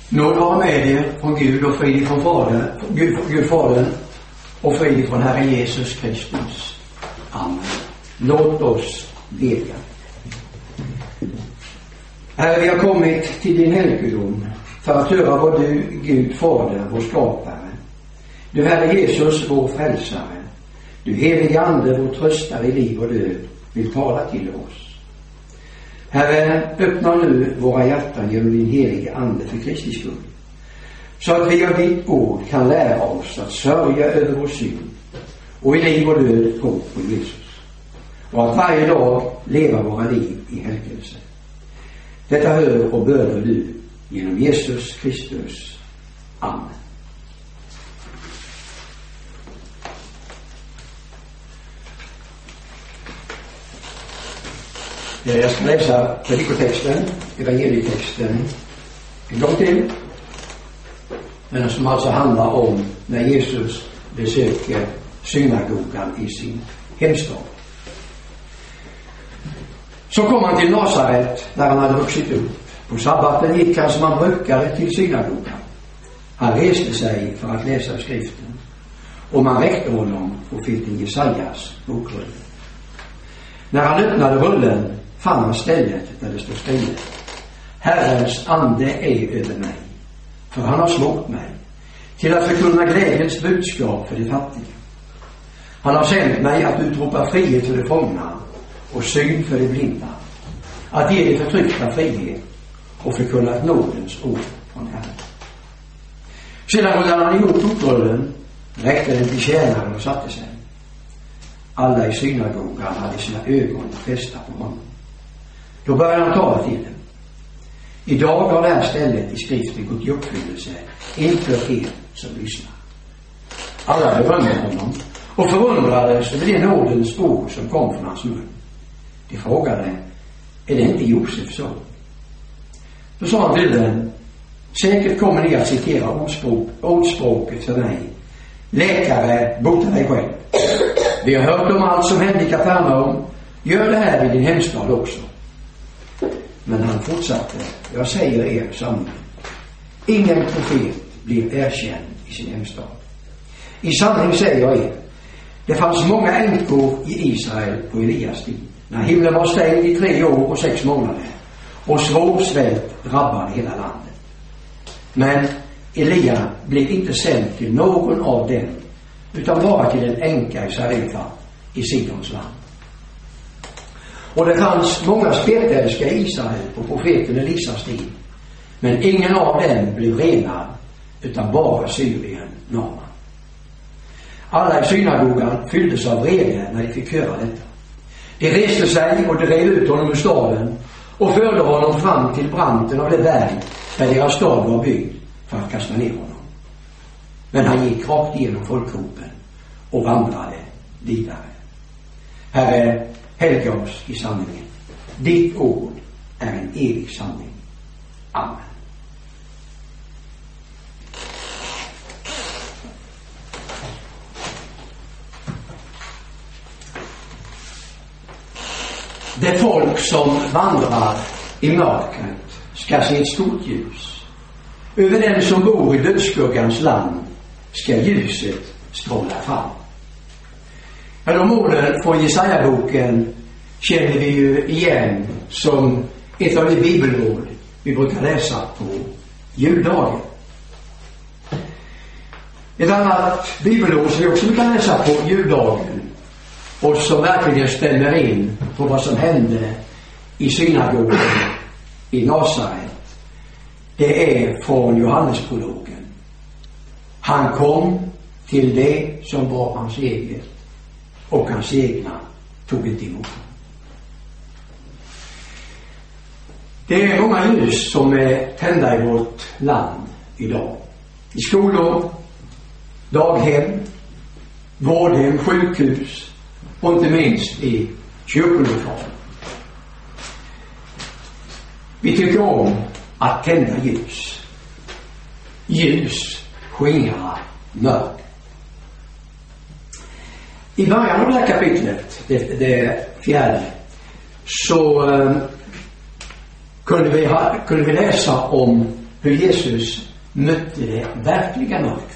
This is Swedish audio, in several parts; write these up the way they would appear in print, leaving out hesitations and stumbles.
Nåd vara med er från Gud och frid från Gud Fadern och frid från Herren Jesus Kristus. Amen. Låt oss bedja. Herre, vi har kommit till din helgedom för att höra vad du, Gud Fader, vår skapare, du Herre Jesus, vår frälsare, du helige Ande, vår tröstare i liv och död, vill tala till oss. Herre, öppna nu våra hjärtan genom din helige Ande för Kristi skull, så att vi av ditt ord kan lära oss att sörja över vår synd och i liv och död tro på Jesus, och att varje dag leva våra liv i helgelse. Detta hör och bönar du genom Jesus Kristus. Amen. Jag ska läsa predikotexten, evangelietexten en gång till. Men som alltså handlar om när Jesus besöker synagogan i sin hemstad. Så kom han till Nasaret där han hade vuxit upp. På sabbaten gick han som han brukade till synagogan. Han reste sig för att läsa skriften, och man räckte honom profeten Jesajas bokrulle. När han öppnade rullen fann han stället där det står skrivet: Herrens ande är över mig, för han har smort mig till att förkunna glädjens budskap för de fattiga. Han har sänt mig att utropa frihet för de fångna och syn för de blinda, att ge de förtryckta frihet och förkunna ett nådens ord från Herren. Sedan rullade han ihop bokrullen, räckte den till tjänaren och satte sig. Alla i synagogan hade sina ögon fästa på honom. Då började han tala till dem. Idag har det här stället i skriften gått i uppfyllelse inför er som lyssnar. Alla berömde honom och förundrades över det nådens ord som kom från hans mun. De frågade: är det inte Josef son? Då sa han till dem: säkert kommer ni att citera ordspråket för mig: läkare, bota dig själv. Vi har hört om allt som hände i Kapernaum. Gör det här i din hemstad också. Men han fortsatte: jag säger er sanningen, ingen profet blir erkänd i sin hemstad. I sanning säger jag er, det fanns många änkor i Israel på Elias tid, när himlen var stängd i 3 år och 6 månader och svår svält drabbade hela landet. Men Elia blev inte sänd till någon av dem, utan bara till en änka i Sarefat i Sidons land. Och det fanns många spetälska i Israel på profeten Elisas tid, men ingen av dem blev renad, utan bara Syrien, Naaman. Alla i synagogan fylldes av vrede när de fick höra detta. De reste sig och drev ut honom ur staden och förde honom fram till branten av det berg där deras stad var byggd, för att kasta ner honom. Men han gick rakt igenom folkhopen och vandrade vidare. Herre, helga oss i sanningen. Ditt ord är en evig sanning. Amen. Det folk som vandrar i mörkret ska se ett stort ljus. Över den som bor i dödsskuggans land ska ljuset stråla fram. Ja, de orden från Jesaja-boken känner vi ju igen som ett av de bibelord vi brukar läsa på juldagen. Ett annat bibelord som vi också kan läsa på juldagen och som verkligen stämmer in på vad som hände i synagogan i Nasaret, det är från Johannesprologen. Han kom till det som var hans eget, och hans egna tog inte emot. Det är många ljus som är tända i vårt land idag. I skolor, daghem, vårdhem, sjukhus och inte minst i kyrkolokaler. Vi tycker om att tända ljus. Ljus skingrar mörker. I början av det här kapitlet, det 4, så kunde vi läsa om hur Jesus mötte det verkliga mörkret.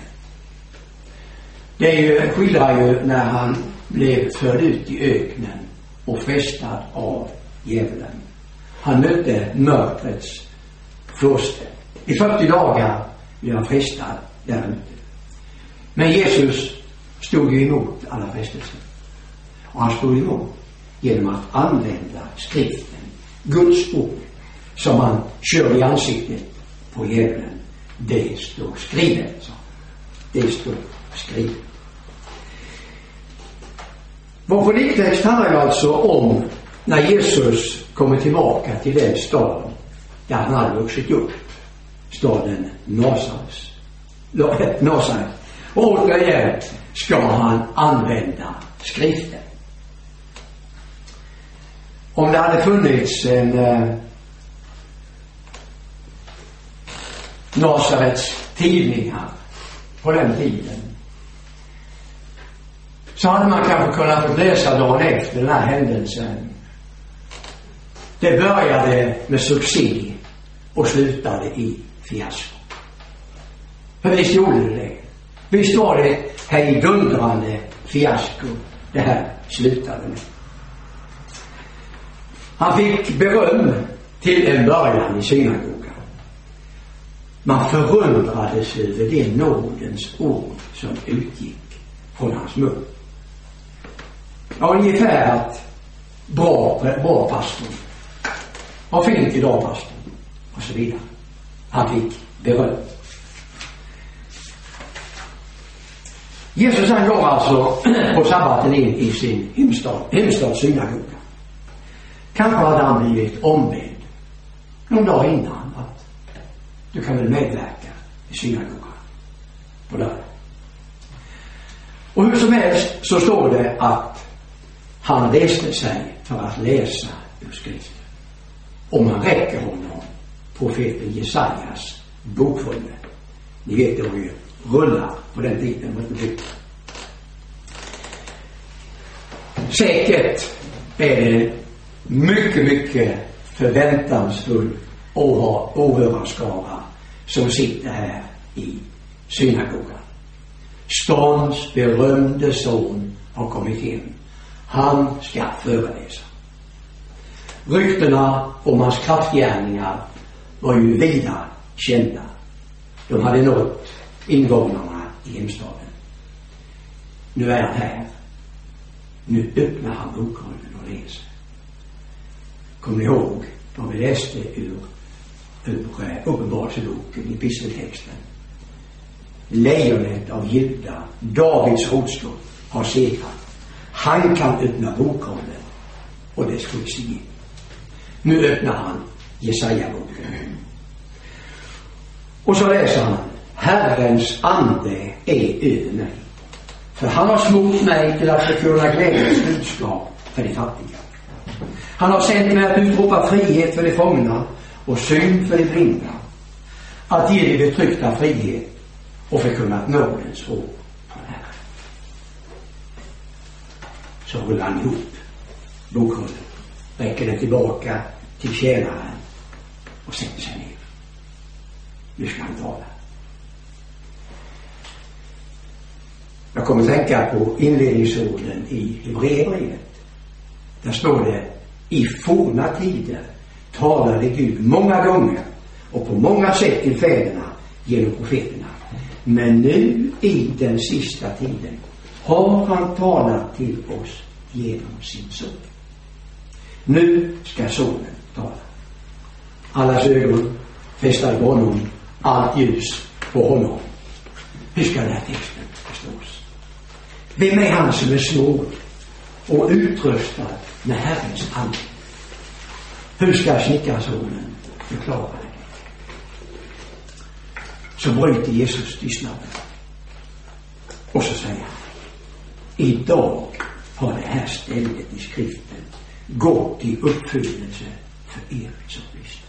Det skildrar ju när han blev förd ut i öknen och frestad av djävulen. Han mötte mörkrets furste. I 40 dagar blev han frestad där ute. Men Jesus stod ju emot alla frestelser. Och han stod emot genom att använda skriften, Guds ord, som han kör i ansiktet på djävulen. Det står skrivet, så. Det står skrivet. Vår prediktext handlar ju alltså om när Jesus kommer tillbaka till den stad där han hade vuxit upp, staden Nasaret. Och återigen ska han använda skriften. Om det hade funnits en Nasarets tidningar på den tiden, så hade man kanske kunnat läsa dagen efter den här händelsen. Det började med succé och slutade i fiasko. För visst gjorde det. Visst var det hejdundrande fiasko det här slutade med. Han fick beröm till en början i synagogan. Man förundrades över det nådens ord som utgick från hans mun. Ja, ungefär att bra pastor. Vad fint idag, pastor? Och så vidare. Han fick beröm. Jesus han går alltså på sabbaten in i sin hemstads synagoga. Kanske hade han blivit ombedd någon dag innan att du kan väl medverka i synagogan på lördag. Och hur som helst så står det att han reste sig för att läsa ur skriften. Och man räcker honom profeten Jesajas bokrulle. Ni vet, det var ju rullar på den tiden. Säkert är det mycket förväntansfull åhörarskara som sitter här i synagogan. Stans berömde son har kommit hem. Han ska föreläsa. Ryktena om hans kraftgärningar var ju vida kända. De hade nått invånarna i hemstaden. Nu är han här. Nu öppnar han bokrullen och läser. Kom ni ihåg vad vi läste ur Uppenbarelseboken i episteltexten? Lejonet av Juda, Davids rotskott, har segrat. Han kan öppna bokrullen och det skrivs igen. Nu öppnar han Jesaja-boken. Och så läser han: Herrens ande är över mig, för han har smort mig till att förkunna glädjens budskap för de fattiga. Han har sänt mig att utropa frihet för de fångna och syn för de blinda, att ge de betryckta frihet och förkunna nådens ord från Herren. Så rullar han ihop bokrullen, räcker den tillbaka till tjänaren och sätter sig ner. Nu ska han tala. Jag kommer tänka på inledningsorden i Hebreerbrevet. Där står det: i forna tider talade Gud många gånger och på många sätt till fäderna genom profeterna. Men nu i den sista tiden har han talat till oss genom sin son. Nu ska sonen tala. Allas ögon fästade på honom, allt ljus på honom. Hur ska den här texten förstås? Vem är han som är smord och utrustad med Herrens ande? Hur ska snickarsonen förklara det? Så bryter Jesus tystnaden. Och så säger han: idag har det här stället i skriften gått i uppfyllelse för er som lyssnar.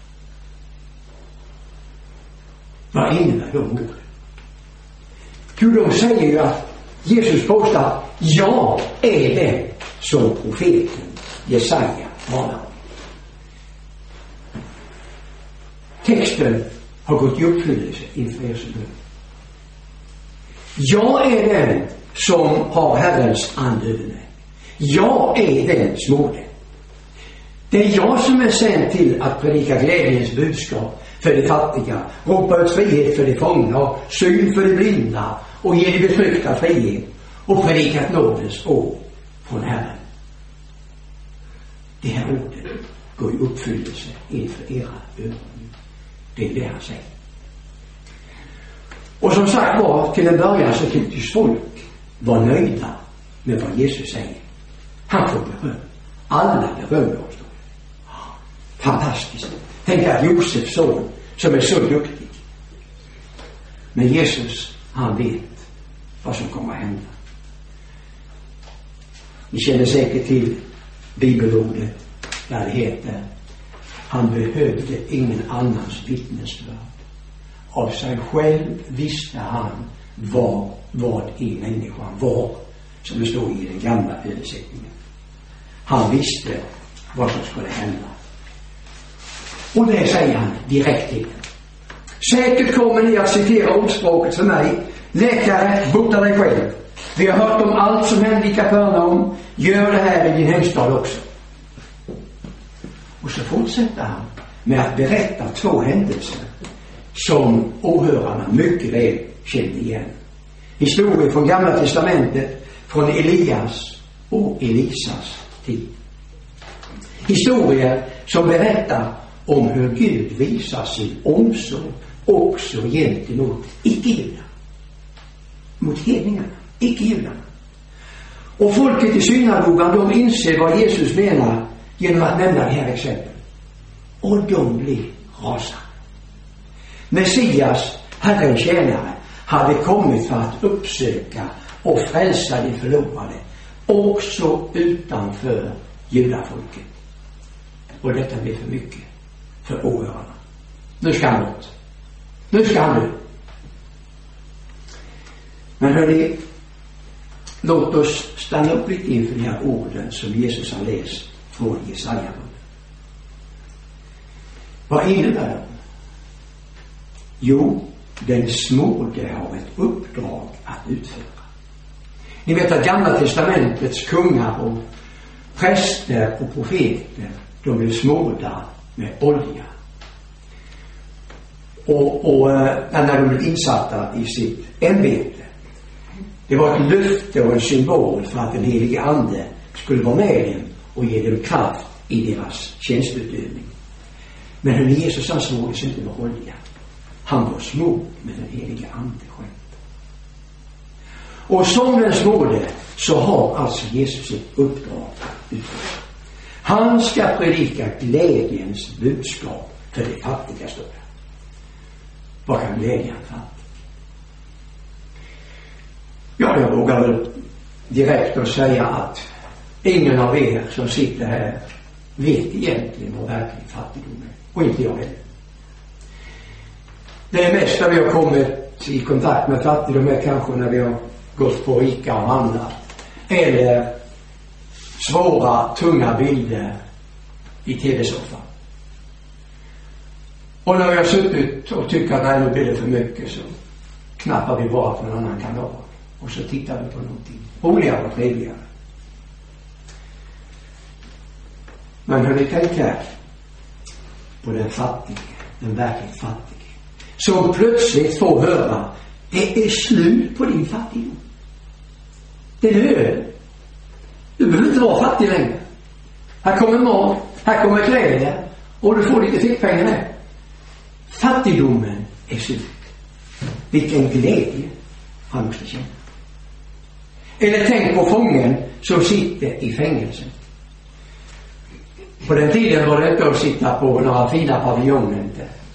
Vad innebär de orden? Jo, de säger ju att Jesus påstår att jag är det som profeten Jesaja talar om. Texten har gått i uppfyllelse inför Jesu död. Jag är den som har Herrens ande över mig. Jag är den smorde. Det är jag som är sänd till att predika glädjens budskap för de fattiga, ropa ut frihet för de fångna, syn för de blinda och ge de betryckta frihet och predika ett nådens år från Herren. Det här ordet går i uppfyllelse inför era ögon. Det är det han säger. Och som sagt var, till en början så tycktes folk var nöjda med vad Jesus säger. Han får beröm. Alla berömmer oss då. Fantastiskt. Tänk att Josefs son som är så duktig. Men Jesus, han vet vad som kommer att hända. Ni känner säkert till bibelordet där det heter: han behövde ingen annans vittnesbörd. Av sig själv visste han vad i människan var, som det står i den gamla översättningen. Han visste vad som skulle hända. Och det säger han direkt till. Säkert kommer ni att citera ordspråket för mig: läkare, bota dig själv. Vi har hört om allt som hände i Kapernaum. Gör det här i din hemstad också. Och så fortsätter han med att berätta 2 händelser som åhörarna mycket väl kände igen. Historier från Gamla testamentet, från Elias och Elisas tid. Historier som berättar om hur Gud visar sin omsorg också gentemot icke-judar. Mot hedningarna, icke-judarna. Och folket i synagogan, de inser vad Jesus menar genom att nämna det här exempel. Och de blir rasande. Messias, Herrens tjänare, hade kommit för att uppsöka och frälsa de förlorade också utanför judafolket. Och detta blir för mycket för åhörarna. Nu ska han bort. Nu ska han dö. Men hörni, låt oss stanna upp lite inför de här orden som Jesus har läst från Jesaja. Vad innebär de? Jo, den smorde har ett uppdrag att utföra. Ni vet att Gamla testamentets kungar och präster och profeter, de blev smorda med olja. Och när de blev insatta i sitt ämbete. Det var ett löfte och en symbol för att den helige ande skulle vara med dem och ge dem kraft i deras tjänstutövning. Men hur Jesus han smordes inte med olja. Han var smord med den helige ande själv. Och som den smorde så har alltså Jesus ett uppdrag att utföra. Han ska predika glädjens budskap för de fattiga står det. Vad kan glädja en fattig? Ja, jag vågar väl direkt att säga att ingen av er som sitter här vet egentligen vad verklig fattigdom är. Och inte jag heller. Det mesta vi har kommit i kontakt med fattigdom är kanske när vi har gått på Ica och handlat. Eller svåra, tunga bilder i tv-soffan. Och när vi har suttit och tycker att nej, nu blir det för mycket, så knappar vi bara på en annan kanal. Och så tittar vi på någonting roligare och trevligare. Men hur ni tänker på den fattige, den verkligt fattige, som plötsligt får höra: det är slut på din fattigdom. Det är över. Du behöver inte vara fattig längre. Här kommer mat, här kommer kläder och du får lite fickpengar med. Fattigdomen är slut. Vilken glädje han måste känna. Eller tänk på fången som sitter i fängelsen. På den tiden var det inte att sitta på några fina paviljoner.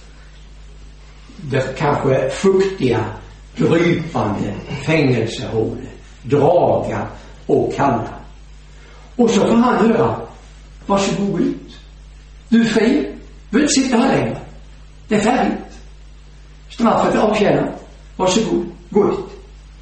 Det kanske fuktiga, drypande fängelsehål, draga och kalla. Och så får han höra: varsågod ut. Du är fri. Du vill sitta här längre. Det är färdigt. Straffet är avtjänat. Varsågod. Gå ut.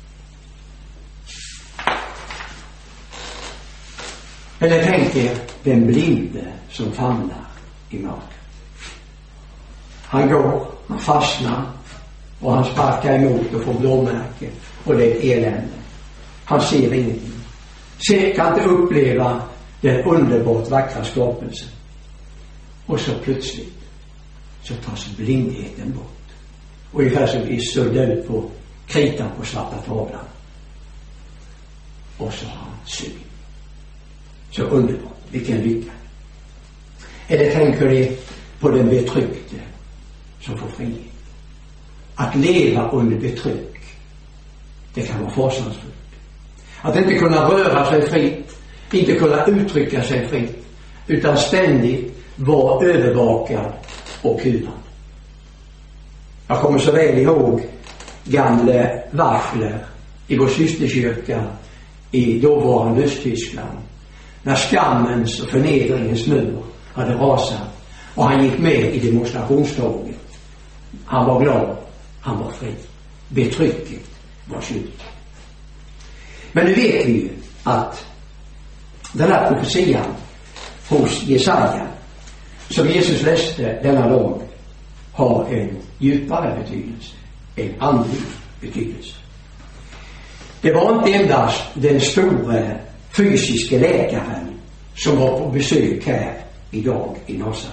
Eller tänk er den blinde som famlar i mörkret. Han går Han fastnar och han sparkar emot och får blåmärken och det är ett elände. Han ser ingenting. Kan inte uppleva den underbart vackra skapelsen. Och så plötsligt så tas blindheten bort. Och ungefär som vi suddar ut på kritan på svarta tavlan. Och så har han syn. Så underbart. Vilken lycka. Eller tänker ni på den betryckte som får frihet? Att leva under betryck, det kan vara fasansfullt. Att inte kunna röra sig fritt, inte kunna uttrycka sig fritt, utan ständigt vara övervakad och kuvad. Jag kommer så väl ihåg gamla Waffler i vår systerkyrka i dåvarande Östtyskland, när skammens och förnedringens mur hade rasat och han gick med i demonstrationståget. Han var glad, han var fri. Betrycket var slut. Men nu vet vi ju att den här profetian hos Jesaja som Jesus läste denna dag har en djupare betydelse, en andlig betydelse. Det var inte endast den stora fysiska läkaren som var på besök här idag i Nasaret.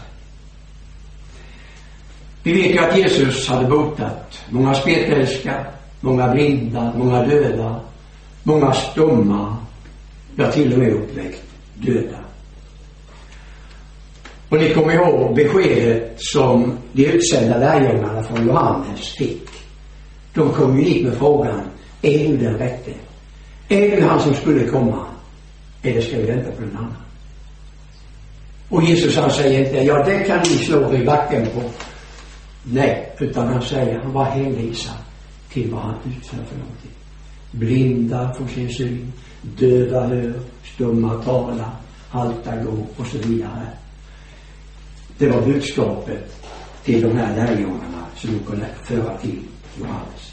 Vi vet ju att Jesus hade botat många spetälska, många blinda, många döda, många stumma, ja till och med uppväckt döda. Och ni kommer ihåg beskedet som de utsända lärjungarna från Johannes fick. De kom ju hit med frågan, är du den rätte? Är du han som skulle komma? Eller ska vi vänta på den annan? Och Jesus han säger inte, ja det kan ni slå i backen på. Nej, utan han säger, han bara hänvisar till vad han utför för någonting. Blinda får sin syn, döva hör, stumma tala, halta gå och så vidare. Det var budskapet till de här lärjungarna som de kunde föra till Johannes.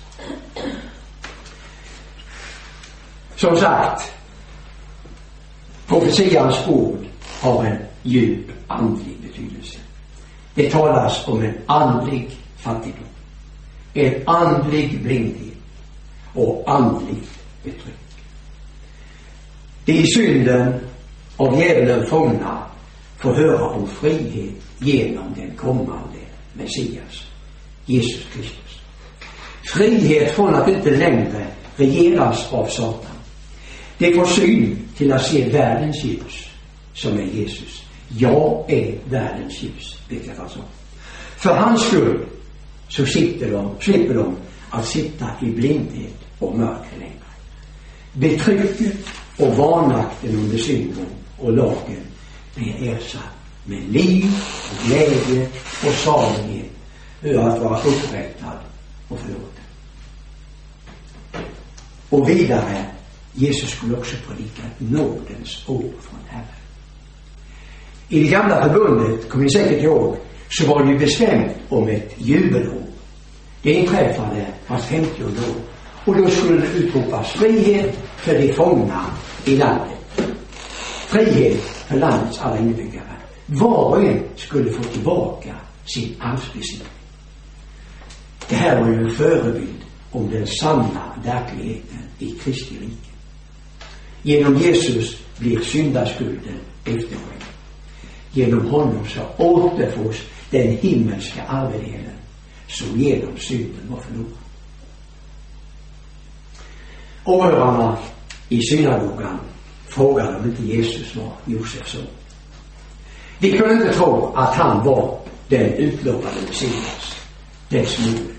Som sagt, profetians ord har en djup andlig betydelse. Det talas om en andlig fattigdom, en andlig blindhet och andlig betryck. Det är synden av djävulen fångna får höra om frihet genom den kommande Messias, Jesus Kristus. Frihet från att inte längre regeras av Satan. Det får syn till att se världens ljus som är Jesus. Jag är världens ljus, vilket alltså. För hans skull så slipper de att sitta i blindhet och mörker längre. Betrycket och vanmakten under synden och lagen blir ersatt med liv och glädje och salighet över att vara upprättad och förlåten. Och vidare, Jesus skulle också predika nådens ord från Herren. I det gamla förbundet, kommer ni säkert ihåg, så var det ju bestämt om ett jubelår. Det inträffade fast 50 år. Och då skulle det utropas frihet för de fångna i landet. Frihet för landets alla inbyggare. Var och en skulle få tillbaka sin arvsbesittning. Det här var ju en förebild om den sanna verkligheten i Kristi rike. Genom Jesus blir syndaskulden efterskänkt. Genom honom så återfås den himmelska arvedelen som genom synden var förlorad. Åhörarna i synagogan frågade om inte Jesus var Josefs son. De kunde inte tro att han var den utlovade Messias, dess moder.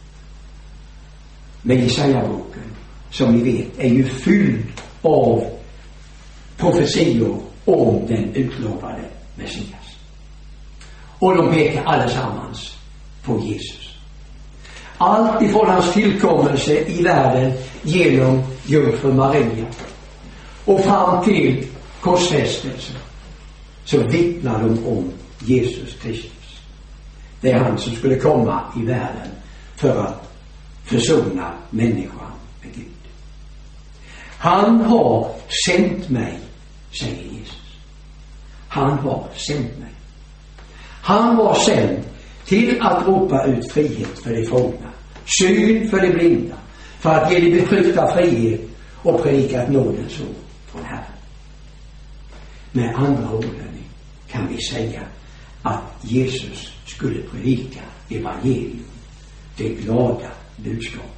Men Jesaja-boken, som ni vet, är ju fylld av profetior om den utlovade Messias. Och de pekar allesammans på Jesus. Allt ifrån hans tillkommelse i världen genom jungfru Maria och fram till korsfästelsen så vittnar de om Jesus Kristus. Det är han som skulle komma i världen för att försona människan med Gud. Han har sänt mig, säger Jesus. Han har sänt mig. Han var sänd till att ropa ut frihet för de fångna, syn för de blinda, för att ge de betryckta frihet och predika ett nådens ord från Herren. Med andra ord kan vi säga att Jesus skulle predika evangelium, det glada budskapet.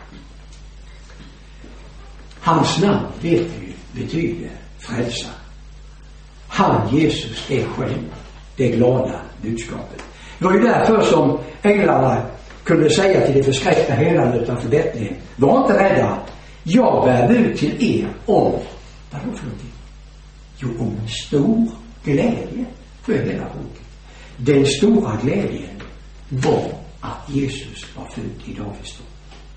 Hans namn, vet vi, betyder frälsare. Han, Jesus, är själv det glada budskapet. Det var ju därför som änglarna kunde säga till de förskräckta herdarna utanför Betlehem: var inte rädda, jag bär bud till er om, vad då för någonting? Jo, om en stor glädje för hela folket. Den stora glädjen var att Jesus var född i Davids stad.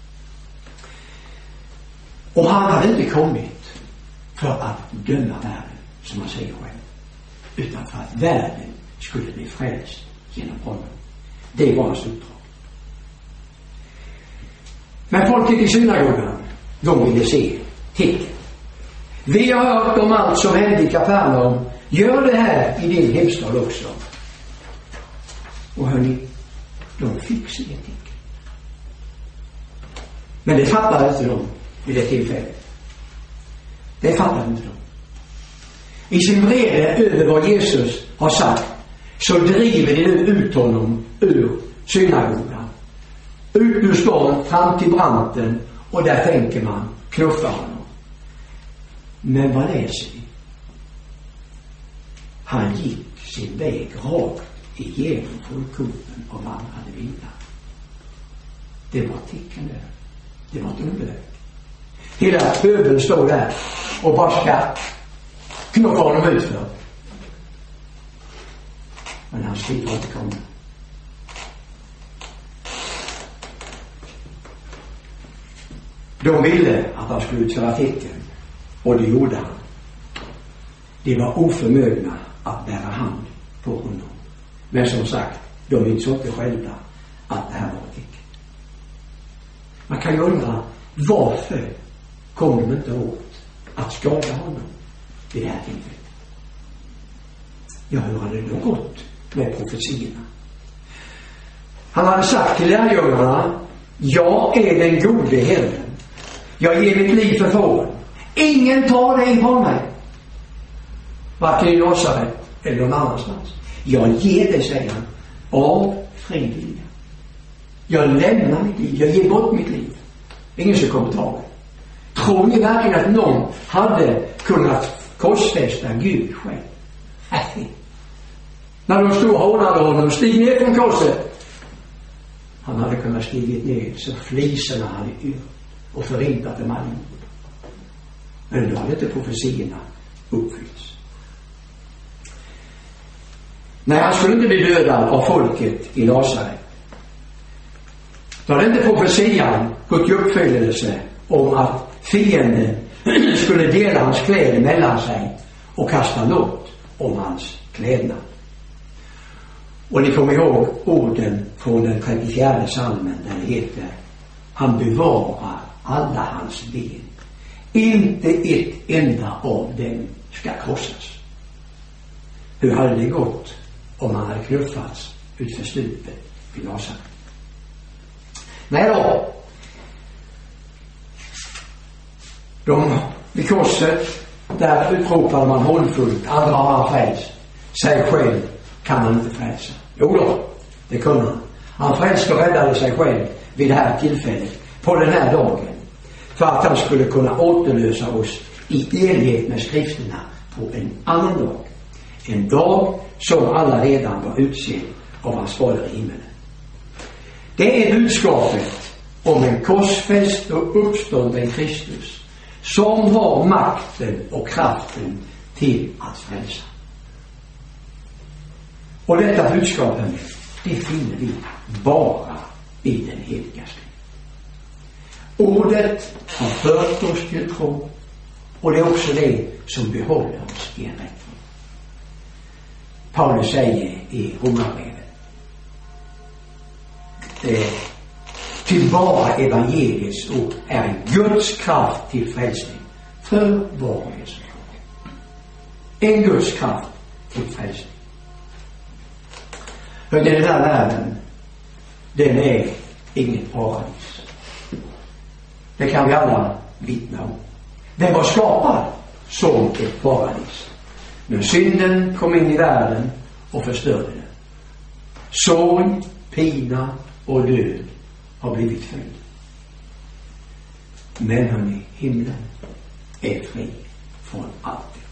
Och han hade inte kommit för att döma världen, som han säger själv, utan för att världen skulle bli frälst genom honom. Det var hans uppdrag. Men folket i synagogan, de ville se tecken. Vi har hört om allt som hände i Kapernaum. Gör det här i din hemstad också. Och hörni, de fick se tecken. Men det fattade inte de vid det tillfället. Det fattade inte de. I sin vrede över vad Jesus har sagt så driver de nu ut honom ur synagogan. Ut ur stan fram till branten, och där tänker man knuffa honom. Men vad läser vi? Han gick sin väg rakt igenom folkhopen och vandrade vidare. Det var tecken där. Det var ett underverk. Hela pöbeln står där och bara ska knuffa honom utför. Men hans tid var inte kommit. De ville att han skulle utföra tecken, och det gjorde han. De var oförmögna att bära hand på honom. Men som sagt, de insåg inte själva att det här var ett tecken. Man kan ju undra, varför kom de inte åt att skada honom vid det här tillfället? Ja, hur hade det då gått med profetierna? Han hade sagt till lärjungarna: jag är den gode herden. Jag ger mitt liv för fåren. Ingen tar det ifrån mig. Varken i Nasaret eller någon annanstans. Jag ger det, säger han, av frivilliga. Jag lämnar mitt liv. Jag ger bort mitt liv. Ingen ska komma ta det. Tror ni verkligen att någon hade kunnat korsfästa Gud själv? Nej. När de stod och hånade honom, stig ner från korset. Han hade kunnat stigit ner så fliserna hade yrt och förintat dem allihop. Men då hade inte profetierna uppfyllts. Nej, han skulle inte bli dödad av folket i Nasaret. Då hade inte profetian gått i uppfyllelse om att fienden skulle dela hans kläder mellan sig och kasta lott om hans klädnad. Och ni kommer ihåg orden från den 34 psalmen där det heter: han bevarar alla hans ben. Inte ett enda av dem ska krossas. Hur hade det gått om han hade knuffats utför stupet vid Nasaret? Nej då. Vid korset, där utropade man hånfullt: andra har han frälst. Sig själv kan han inte frälsa. Jo då, det kunde han. Han frälste och räddade sig själv vid det här tillfället, på den här dagen, för att han skulle kunna återlösa oss i enlighet med skrifterna på en annan dag. En dag som alla redan var utsedd av hans fader i himmelen. Det är budskapet om en korsfäst och uppstånden Kristus som har makten och kraften till att frälsa. Och detta budskapen, det finner vi bara i den heliga skrift. Ordet har fört oss till tro, och det är också det som behåller oss i en rätt. Paulus säger i Romarbrevet: till bara evangeliets ord är en Guds kraft till frälsning för var och en som tror. En Guds kraft till frälsning. Hör, den här världen den är inget paradis. Det kan vi alla vittna om. Den var skapad som ett paradis. Men synden kom in i världen och förstörde den. Sorg, pina och död har blivit fri. Men hörni, himlen är fri från allt detta.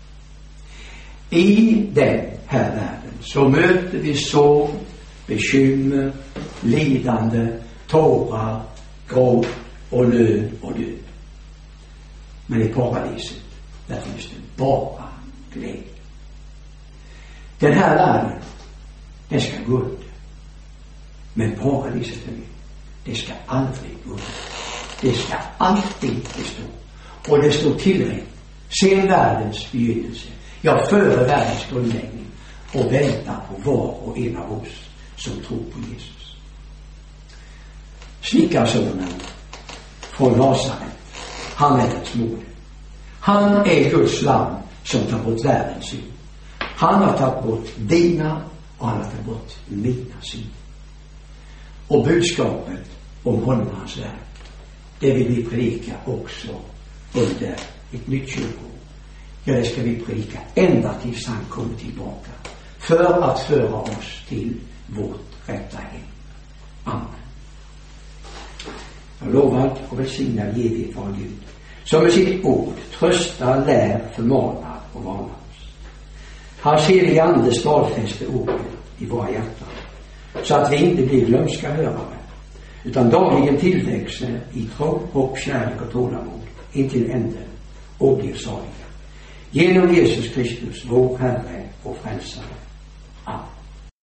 I den här världen så möter vi sorg, bekymmer, lidande, tårar, gråt och nöd och död. Men i paradiset, där finns det bara glädje. Den här världen, den ska gå under. Men paradiset, det ska aldrig gå under. Det ska alltid bestå. Och det står tillräckligt sen världens begynnelse, ja, före världens grundläggning, och väntar på var och en av oss som tror på Jesus. Snickarsonen från Nasaret, han är ett moder. Han är Guds lam som tar bort världens synd. Han har tagit bort dina och han har tagit bort mina synd. Och budskapet om honom och hans verk, det vill vi predika också under ett nytt kyrkoår. Ja, det ska vi predika ända tills han kommer tillbaka, för att föra oss till vårt rätta hem. Amen. Jag lovar och välsignar evigt vår Gud, som med sitt ord tröstar, lär, förmanar och varnar oss. Hans heliga ande stadfäster ordet i våra hjärtan, så att vi inte blir glömska hörare, utan dagligen tillväxer i tro, hopp, kärlek och tålamod intill änden och blir saliga. Genom Jesus Kristus, vår Herre och Frälsare. Amen.